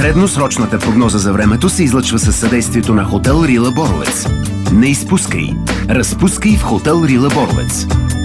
Средносрочната прогноза за времето се излъчва със съдействието на Хотел Рила Боровец. Не изпускай! Разпускай в Хотел Рила Боровец.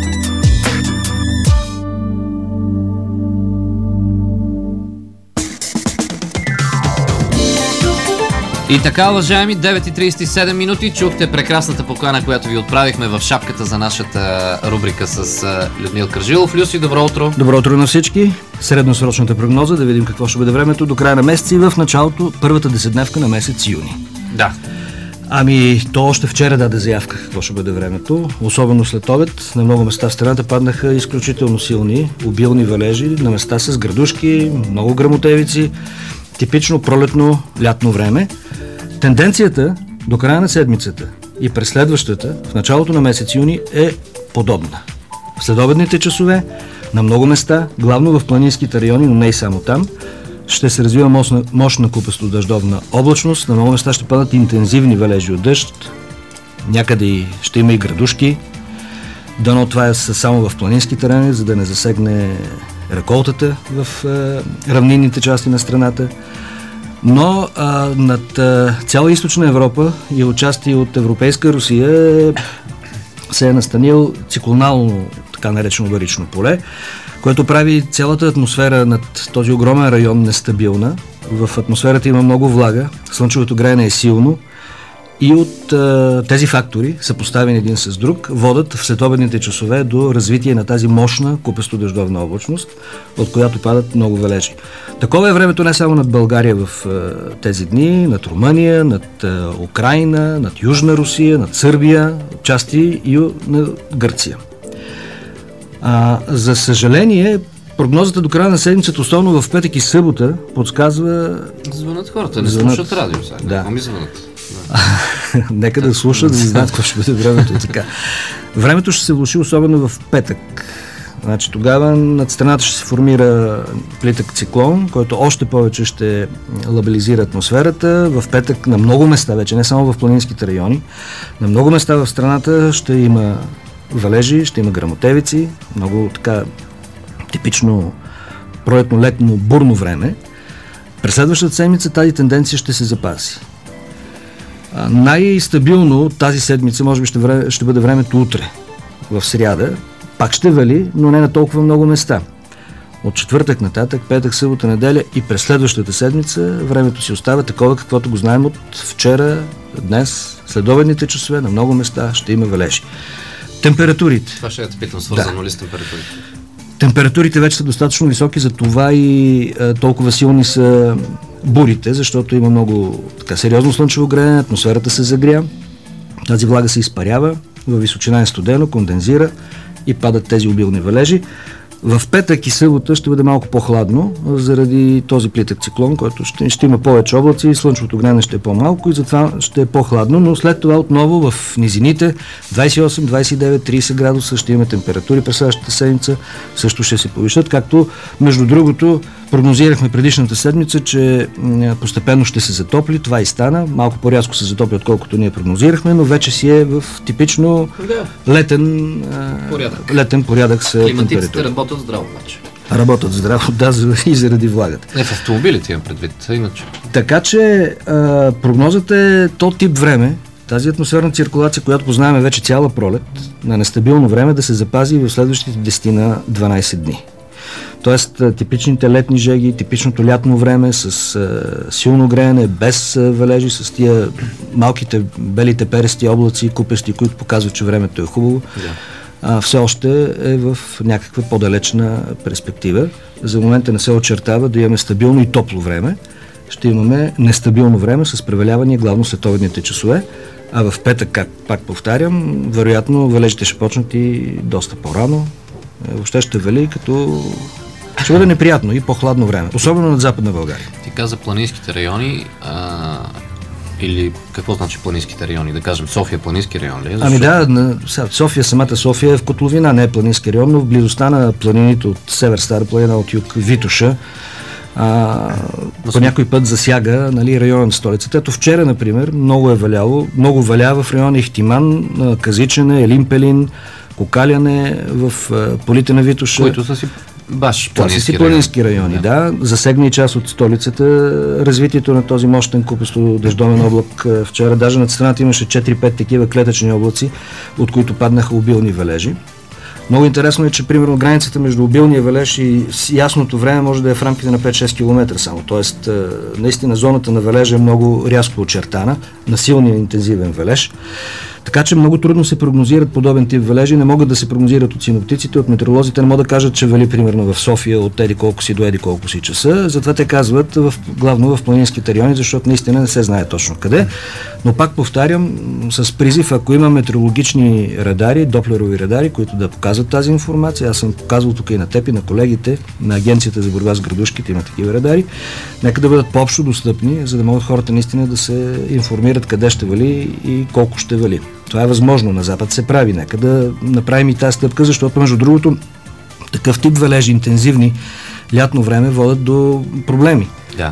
И така, уважаеми, 9:37 минути, чухте прекрасната покана, която ви отправихме в шапката за нашата рубрика с Людмил Кържилов. Люси, добро утро! Добро утро на всички! Средносрочната прогноза, да видим какво ще бъде времето до края на месеца и в началото, първата десетдневка на месец юни. Да. Ами, то още вчера даде заявка какво ще бъде времето, особено след обед. На много места в страната паднаха изключително силни, обилни валежи, на места с градушки, много гръмотевици, типично пролетно лятно време. Тенденцията до края на седмицата и през следващата, в началото на месец юни, е подобна. В следобедните часове, на много места, главно в планинските райони, но не и само там, ще се развива мощна купесто-дъждовна облачност. На много места ще падат интензивни валежи от дъжд. Някъде ще има и градушки. Дано това е само в планинските райони, за да не засегне реколтата в равнинните части на страната. Но над цяла източна Европа и отчасти от европейска Русия се е настанил циклонално, така наречено барично поле, което прави цялата атмосфера над този огромен район нестабилна. В атмосферата има много влага, слънчевото греене е силно и от тези фактори, съпоставени един с друг, водят в следобедните часове до развитие на тази мощна купесто-дъждовна облачност, от която падат много валежи. Такова е времето не само над България в тези дни, над Румъния, над Украйна, над Южна Русия, над Сърбия, части и на Гърция. За съжаление, прогнозата до края на седмицата, особено в петък и събота, подсказва... Звънат хората, не слушат радио сега. Да. Ами звънат. Нека да слушат, да знаят какво ще бъде времето. Така. Времето ще се влоши особено в петък. Значи, тогава над страната ще се формира плитък циклон, който още повече ще лабилизира атмосферата. В петък на много места, вече не само в планинските райони, на много места в страната ще има валежи, ще има гръмотевици, много така типично пролетно, летно, бурно време. През следващата седмица тази тенденция ще се запази. Най-стабилно тази седмица може би ще бъде времето утре, в сряда. Пак ще вали, но не на толкова много места. От четвъртък нататък, петък, събота, неделя и през следващата седмица времето си остава такова, каквото го знаем от вчера, днес, следобедните часове, на много места ще има валежи. Температурите. Това ще я те питам, свързано ли с температурите? Температурите вече са достатъчно високи, за това и толкова силни са бурите, защото има много така сериозно слънчево греене, атмосферата се загря, тази влага се изпарява, във височина е студено, кондензира и падат тези обилни валежи. В петък и събота ще бъде малко по-хладно, заради този плитък циклон, който ще има повече облаци, слънчевото греене ще е по-малко и затова ще е по-хладно, но след това отново в низините 28, 29, 30 градуса ще има температури през следващата седмица, също ще се повишат, както между другото прогнозирахме предишната седмица, че постепенно ще се затопли, това и стана, малко по-рязко се затопли, отколкото ние прогнозирахме, но вече си е в типично летен порядък с температура. Климатиците работят здраво, обаче. Работят здраво, да, и заради влагата. В автомобилите имам предвид, иначе. Така че прогнозата е то тип време, тази атмосферна циркулация, която познаваме вече цяла пролет, на нестабилно време, да се запази в следващите 10 на 12 дни. Тоест типичните летни жеги, типичното лятно време с силно греене, без валежи, с тия малките белите перести облаци, купести, които показват, че времето е хубаво. Все още е в някаква по-далечна перспектива. За момента не се очертава да имаме стабилно и топло време. Ще имаме нестабилно време с превалявания главно следобедните часове, а в петък, пак повтарям, вероятно валежите ще почнат и доста по-рано. Въобще ще вали, като ще бъде неприятно и по-хладно време, особено над Западна България. Ти каза планинските райони, или какво значи планинските райони? Да кажем, София планински район ли е? Ами да, София, самата София е в котловина, не е планински район, но в близостта на планините от север Стара планина, от юг Витоша, по някой път засяга, нали, района на столицата. Ето вчера, например, много е валяло, много валя в района Ихтиман, Казичене, Елин Пелин, Кокаляне, в полите на Витоша. Които са си Баш планински райони, да. Засегна и част от столицата. Развитието на този мощен купесто дъждомен облак вчера. Даже над страната имаше 4-5 такива клетъчни облаци, от които паднаха обилни валежи. Много интересно е, че примерно границата между обилния валеж и ясното време може да е в рамките на 5-6 км само. Тоест, наистина зоната на валежа е много рязко очертана, на силния интензивен валеж. Така че много трудно се прогнозират подобен тип валежи, не могат да се прогнозират от синоптиците, от метеоролозите, не могат да кажат, че вали примерно в София от еди колко си до еди колко си часа. Затова те казват главно в планинските райони, защото наистина не се знае точно къде. Но пак повтарям, с призив, ако има метеорологични радари, доплерови радари, които да показват тази информация, аз съм показвал тук и на теб и на колегите на Агенцията за борба с градушките, има такива радари, нека да бъдат по-общо достъпни, за да могат хората наистина да се информират къде ще вали и колко ще вали. Това е възможно, на Запад се прави. Нека да направим и тази стъпка, защото между другото такъв тип валежи интензивни лятно време водят до проблеми. Да.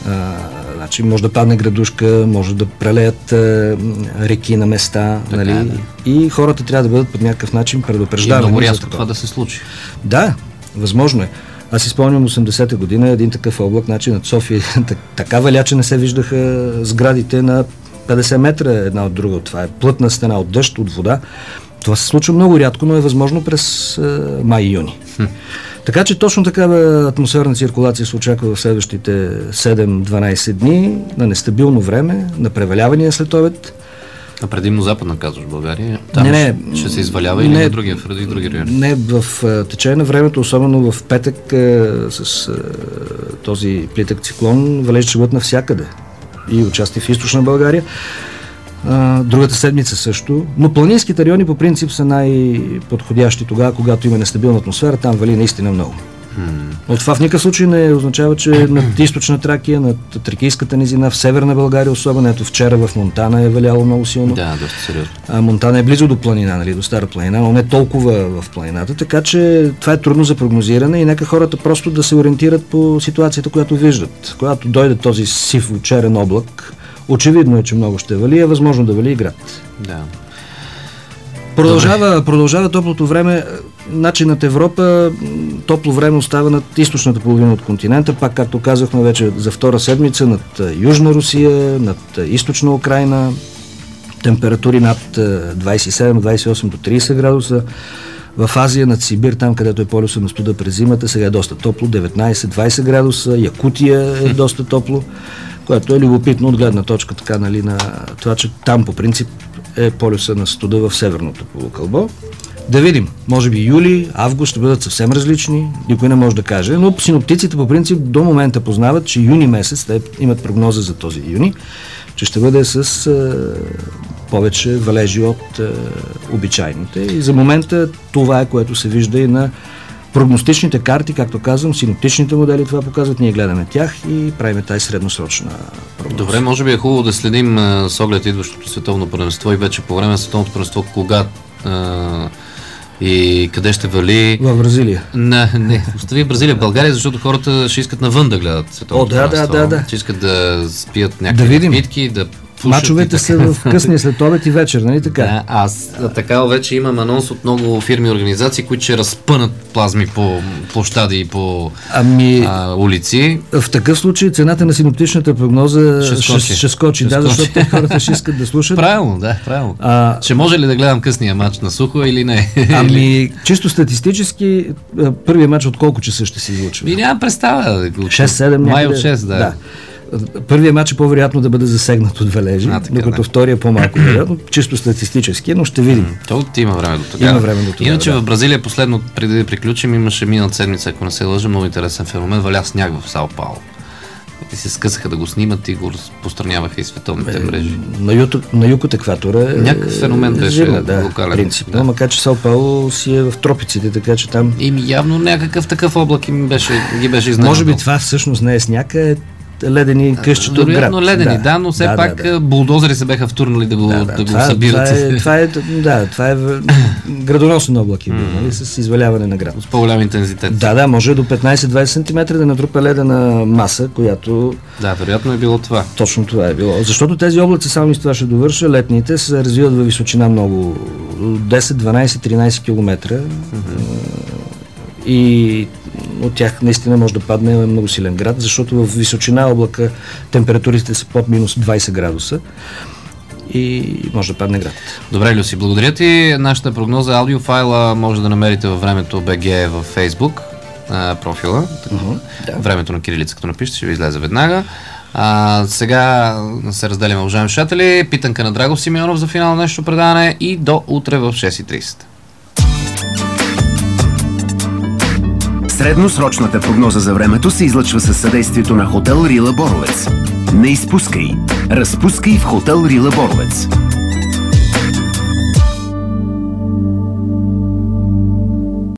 Значи може да падне градушка, може да прелеят реки на места, нали? Да. И хората трябва да бъдат по някакъв начин предупреждавани. И много рязко това да се случи. Да, възможно е. Аз си спомням 80-та година един такъв облак, значи над София така валя, че не се виждаха сградите на 50 метра една от друга. Това е плътна стена от дъжд, от вода. Това се случва много рядко, но е възможно през май и юни. Така че точно такава атмосферна циркулация се очаква в следващите 7-12 дни, на нестабилно време, на превалявания след обед. А предимно западна, казваш, България? Там ще се извалява или на други райони? Не, в течение на времето, особено в петък, с този плитък циклон, валежи ще бъдат навсякъде. И участие в източна България. Другата седмица също. Но планинските райони по принцип са най-подходящи тогава, когато има нестабилна атмосфера, там вали наистина много. Но това в никакъв случай не означава, че над източна Тракия, над Тракийската низина, в северна България особено, ето вчера в Монтана е валяло много силно. Да, доста сериозно. Монтана е близо до планина, нали, до Стара планина, но не толкова в планината, така че това е трудно за прогнозиране и нека хората просто да се ориентират по ситуацията, която виждат. Когато дойде този сив черен облак, очевидно е, че много ще вали, е възможно да вали и град. Да. Продължава топлото време. Значи над Европа топло време остава над източната половина от континента, пак както казахме вече за втора седмица над Южна Русия, над Източна Украйна, температури над 27-28 до 30 градуса. В Азия, над Сибир, там където е полюса на студа през зимата, сега е доста топло, 19-20 градуса, Якутия е доста топло, което е любопитно от гледна точка така, нали, на това, че там по принцип е полюса на студа в северното полукълбо. Да видим, може би юли, август ще бъдат съвсем различни, никой не може да каже, но синоптиците по принцип до момента познават, че юни месец, те имат прогноза за този юни, че ще бъде с повече валежи от обичайните. И за момента това е, което се вижда и на прогностичните карти, както казвам, синоптичните модели това показват, ние гледаме тях и правим тази средносрочна прогноза. Добре, може би е хубаво да следим с оглед идващото световно първенство и вече по време на световното първенство, кога и къде ще вали. В Бразилия. Не, остави Бразилия, в България, защото хората ще искат навън да гледат световното първенство. Да. Ще искат да спият някакви напитки, да мачовете са в късния след обед и вечер, нали така? Да, аз така вече имам анонс от много фирми и организации, които ще разпънат плазми по площади и по улици. В такъв случай цената на синоптичната прогноза ще скочи. Да, защото хората ще искат да слушат. Правилно. Ще може ли да гледам късния матч на сухо или не? Чисто статистически, първият матч от колко часа ще се излучва? Нямам представа. 6-7 май от 6, да. Първият матч е по-вероятно да бъде засегнат от валежи, докато втория по-малко вероятно, чисто статистически, но ще видим. Има време до тогава. Иначе в Бразилия последно, преди да приключим, имаше миналата седмица, ако не се лъжа, много интересен феномен, валя сняг в Сао Пауло. И се скъсаха да го снимат и го разпространяваха и световните мрежи. На юг от екватора някакъв феномен беше локален. Принципно, макар че Сао Пауло си е в тропиците, така че там... Явно някакъв такъв облак ги беше изненадал. Може би това всъщност не е сняг, ледени къщите от град. Ледени, да, но все пак булдозери се беха втурнали да го събират. Това е градоносен облак, нали, с изваляване на град. С по-голям интензитет. Да, може до 15-20 см да натрупа ледена маса, която... Да, вероятно е било това. Точно това е било. Защото тези облаци, само и с това ще довърша, летните се развиват във височина много, 10, 12, 13 км. И от тях наистина може да падне много силен град, защото в височина облака температурите са под минус 20 градуса и може да падне град. Добре, Люси, благодаря ти. Нашата прогноза, аудиофайла може да намерите във времето БГ във Фейсбук профила. Да. Времето на кирилица, като напишете, ще ви излезе веднага. Сега се разделяме, уважаеми слушатели. Питанка на Драго Симеонов за финално нещо предаване и до утре в 6:30. Средносрочната прогноза за времето се излъчва със съдействието на хотел Рила Боровец. Не изпускай! Разпускай в хотел Рила Боровец.